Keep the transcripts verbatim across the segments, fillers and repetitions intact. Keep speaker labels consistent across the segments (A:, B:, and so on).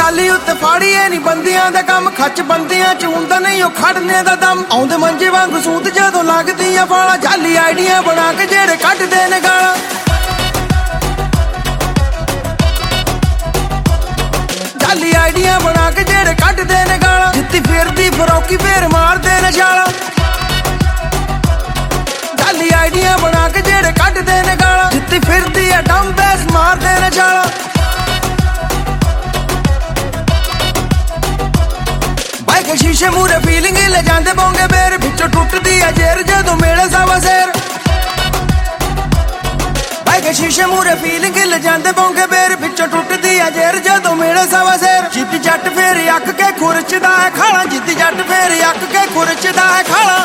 A: ਟਾਲੀ ਉੱਤੇ ਫਾੜੀਏ ਨੀ ਬੰਦਿਆਂ ਦਾ ਕੰਮ ਖੱਚ ਬੰਦਿਆਂ ਚ ਹੁੰਦਾ ਨਹੀਂ ਉਹ ਖੜਨੇ ਦਾ ਦਮ ਆਉਂਦੇ ਮੰਜੇ ਵਾਂਗ ਸੂਤ ਜਦੋਂ ਲੱਗਦੀਆਂ ਫਾਲਾਂ ਜਾਲੀ ਆਈਡੀਆਂ ਬਣਾ ਕੇ ਜਿਹੜੇ ਕੱਢਦੇ ਨੇ ਗਾਲਾਂ ਜਾਲੀ ਆਈਡੀਆਂ ਬਣਾ ਕੇ ਜਿਹੜੇ ਕੱਢਦੇ ਨੇ ਗਾਲਾਂ ਜਿੱਤੀ ਫਿਰਦੀ ਫਰੌਕੀ ਫੇਰ ਮਾਰਦੇ ਨੇ ਛਾਲਾਂ ਜਾਲੀ ਆਈਡੀਆਂ ਬਣਾ ਕੇ ਜਿਹੜੇ ਕੱਢਦੇ ਨੇ ਗਾਲਾਂ ਜਿੱਤੀ ਫਿਰਦੀ ਆ ਡੰਮ ਬੈਸ ਮਾਰਦੇ ਨੇ ਛਾਲਾਂ ਬਾਈਕ ਸ਼ੀਸ਼ੇ ਮੂਰੇ ਫੀਲਿੰਗ ਲੈ ਜਾਂਦੇ ਬੋਂਗੇ ਬੇਰ ਵਿੱਚੋਂ ਟੁੱਟਦੀ ਆ ਜੇਰ ਜਦੋਂ ਮੇਲੇ ਸਾਵਾ ਸੇਰ ਬਾਈਕ ਸ਼ੀਸ਼ੇ ਮੂਰੇ ਫੀਲਿੰਗ ਲੈ ਜਾਂਦੇ ਬੋਂਗੇ ਬੇਰ ਵਿੱਚੋਂ ਟੁੱਟਦੀ ਆ ਜੇਰ ਜਦੋਂ ਮੇਲੇ ਸਾਵਾ ਸੇਰ ਜਿੱਤੀ ਜੱਟ ਫੇਰ ਅੱਕ ਕੇ ਖੁਰਚਦਾ ਹੈ ਖਾਲਾ ਜਿੱਤੀ ਜੱਟ ਫੇਰ ਅੱਕ ਕੇ ਖੁਰਚਦਾ ਹੈ ਖਾਲਾ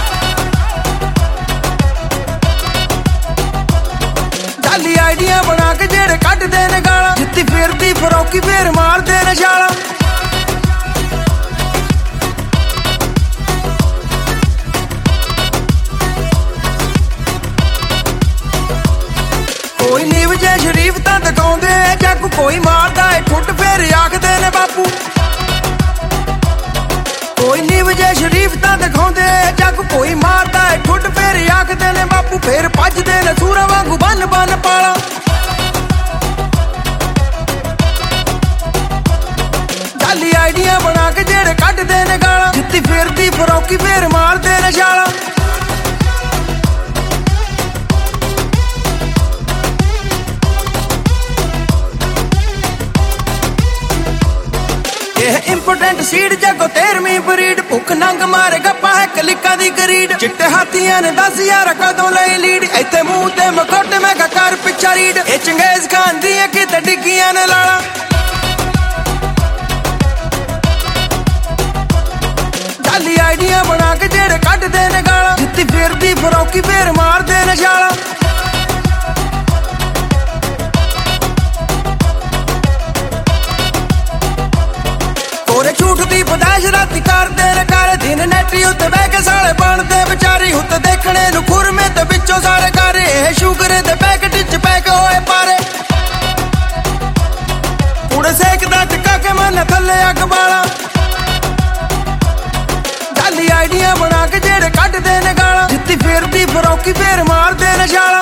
A: ਜਾਲੀ ਆਈਡੀਆਂ ਬਣਾ ਕੇ ਜਿਹੜੇ ਕੱਢਦੇ ਨੇ ਗਾਲਾਂ ਜਿੱਤੀ ਫਿਰਦੀ ਫਰੌਕੀ ਫੇਰ ਮਾਰਦੇ ਨੇ ਛਾਲਾਂ ਕੋਈ ਨੀਵ ਜੇ ਸ਼ਰੀਫ ਤਾਂ ਦਿਖਾਉਂਦੇ ਜੱਗ ਕੋਈ ਮਾਰਦਾ ਏ ਠੁੱਟ ਫੇਰ ਆਖਦੇ ਨੇ ਬਾਪੂ ਕੋਈ ਨੀਵ ਜੇ ਸ਼ਰੀਫ ਤਾਂ ਦਿਖਾਉਂਦੇ ਜੱਗ ਕੋਈ ਮਾਰਦਾ ਏ ਠੁੱਟ ਫੇਰ ਆਖਦੇ ਨੇ ਬਾਪੂ ਫੇਰ ਭੱਜਦੇ ਨੇ ਸੂਰਾਂ ਵਾਂਗੂ ਬੰਨ ਬੰਨ ਪਾਲਾ ਜਾਲੀ ਆਈਡੀਆਂ ਬਣਾ ਕੇ ਜਿਹੜੇ ਕੱਢਦੇ ਨੇ ਗਾਲਾਂ ਜਿੱਤੀ ਫਿਰਦੀ ਫਰੌਕੀ ਫੇਰ ਮਾਰਦੇ ਨੇ ਛਾਲਾਂ ਇਹ ਇੰਪੋਰਟੈਂਟ ਸੀਡ ਜਗੋ ਤੇਰਵੀਂ ਬਰੀਡ ਭੁੱਖ ਨੰਗ ਮਾਰੇ ਗੱਪਾ ਹੈ ਕਲਿੱਕਾਂ ਦੀ ਗਰੀਡ ਚਿੱਟੇ ਹਾਥੀਆਂ ਨੇ ਦਸ ਹਜ਼ਾਰ ਕਦੋਂ ਲਈ ਲੀਡ ਇੱਥੇ ਮੂੰਹ ਤੇ ਮਖੋਟੇ ਮੈਂ ਕਰ ਪਿੱਛਾ ਰੀਡ ਇਹ ਚੰਗੇਜ਼ ਖਾਨ ਦੀਆਂ ਕਿਤੇ ਡਿੱਗੀਆਂ ਨੇ ਲਾਲਾ ਜਾਲੀ ਆਈਡੀਆਂ ਬਣਾ ਕੇ ਜਿਹੜੇ ਕੱਢਦੇ ਨੇ ਗਾਲਾਂ ਜਿੱਤੀ ਫਿਰਦੀ ਫਰੌਕੀ ਫੇਰ ਮਾਰਦੇ ਨੇ ਛਾਲਾਂ ਕੋਰੇ ਝੂਠ ਦੀ ਪਦਾਸ਼ ਰਾਤੀ ਕਰਦੇ ਨੇ ਕਰ ਦਿਨ ਨੈਟੀ ਉੱਤੇ ਬਹਿ ਕੇ ਸਾਲੇ ਬਣਦੇ ਵਿਚਾਰੀ ਉੱਤੇ ਦੇਖਣੇ ਨੂੰ ਖੁਰਮੇ ਤੇ ਵਿੱਚੋਂ ਸਾਰੇ ਕਰ ਇਹ ਸ਼ੂਗਰ ਦੇ ਪੈਕਟ ਚ ਪੈਕ ਹੋਏ ਪਾਰੇ ਪੂਰੇ ਸੇਕਦਾ ਟਿਕਾ ਕੇ ਮਨ ਥੱਲੇ ਅੱਗ ਬਾਲਾ ਜਾਲੀ ਆਈਡੀਆਂ ਬਣਾ ਕੇ ਜਿਹੜੇ ਕੱਢਦੇ ਨੇ ਗਾਲਾਂ ਜਿੱਤੀ ਫਿਰਦੀ ਫਰੌਕੀ ਫੇਰ ਮਾਰਦੇ ਨੇ ਛਾਲਾਂ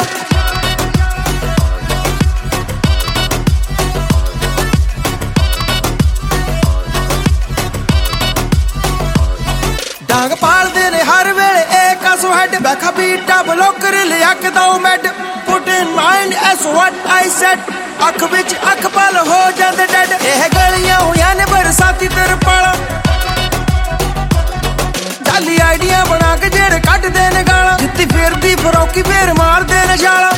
A: ਡਾਂਗ ਪਾਲਦੇ ਨੇ ਹਰ ਵੇਲੇ ਇਹ ਕਸੋ ਹੈਡ ਬੈਖਾ ਬੀਟਾ ਬਲੋਕਰ ਲਿਆ ਕੇ ਦੋ ਮੈਡ put in mind as what I said ਅੱਖ ਵਿੱਚ ਅੱਖ ਪਲ ਹੋ ਜਾਂਦੇ ਡੈਡ ਇਹ ਗਲੀਆਂ ਹੋਈਆਂ ਨੇ ਬਰਸਾਤੀ ਤਰਪਾਲਾਂ ਜਾਲੀ ਆਈਡੀਆਂ ਬਣਾ ਕੇ ਜਿਹੜੇ ਕੱਢਦੇ ਨੇ ਗਾਲਾਂ ਜਿੱਤੀ ਫਿਰਦੀ ਫਰੌਕੀ ਫੇਰ ਮਾਰਦੇ ਨੇ ਛਾਲਾਂ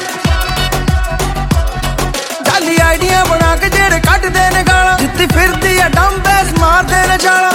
A: ਜਾਲੀ ਆਈਡੀਆਂ ਬਣਾ ਕੇ ਜਿਹੜੇ ਕੱਢਦੇ ਨੇ ਗਾਲਾਂ ਜਿੱਤੀ ਫਿਰਦੀ ਆ ਡੰਮ ਬੈਸ ਮਾਰਦੇ ਨੇ ਛਾਲਾਂ